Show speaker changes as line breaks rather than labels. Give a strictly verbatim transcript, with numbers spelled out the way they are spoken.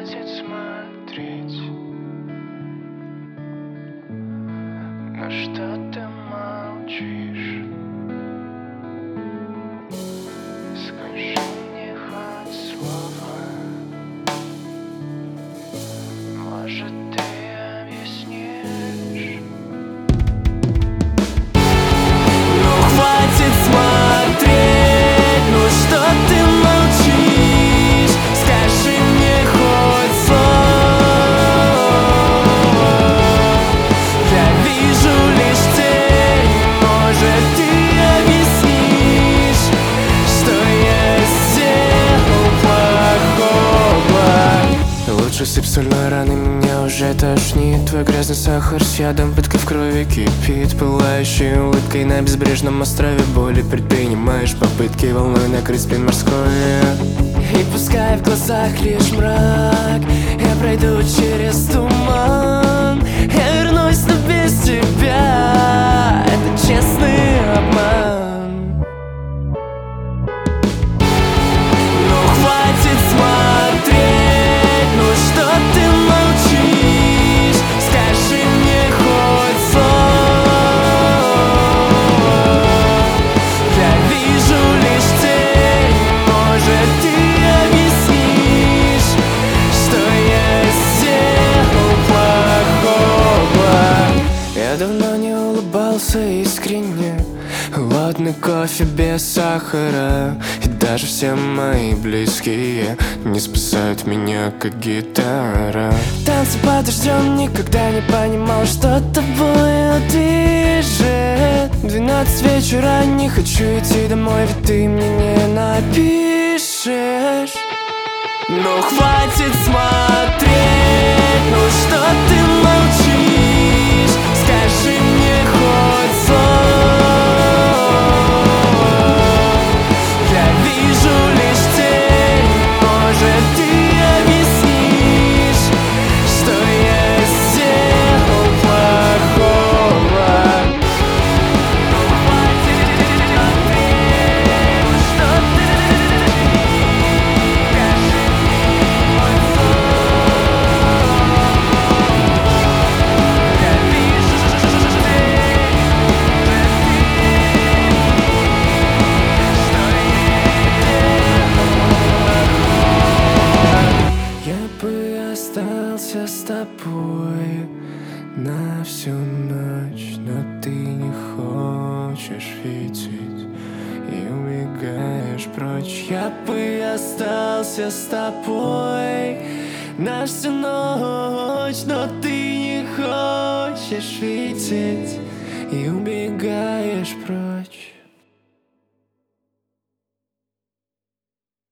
хватит смотреть, на что ты молчишь. Скажи мне хоть слово, может, ты объяснишь.
Ну хватит смотреть, ну что ты молчишь? Скажи мне хоть слово. Я вижу лишь тень, может, ты объяснишь, что я сделал плохого. Лучше сыпь соль на раны, меня уже тошнит. Твой грязный сахар с ядом, пытка в крови кипит. Пылающей улыбкой на безбрежном острове боли предпринимаешь попытки волной накрыть спин морской. И пускай в глазах лишь мрак, я пройду через туман. Я вернусь, но без тебя. Это честный обман. Ну хватит смотреть, ну что ты молчишь? Скажи мне хоть слово. Я вижу лишь тень, может, ты объяснишь, что я сделал плохого. Я давно не улыбался искренне. Ладно, кофе без сахара. И даже все мои близкие не спасают меня, как гитара. Танцы под дождем, никогда не понимал, что тобой движет. Двенадцать вечера, не хочу идти домой, ведь ты мне не напишешь. Ну хватит смотреть, ну что ты молчишь? Скажи мне хоть слово. Я вижу лишь тень, может, ты объяснишь, что я сделал плохого. Ну хватит смотреть, ну что ты скажи мне хоть слово. Я вижу тень, я бы остался с тобой на всю ночь, но ты не хочешь видеть и убегаешь прочь. Я бы остался с тобой на всю ночь, но ты не хочешь видеть и убегаешь прочь.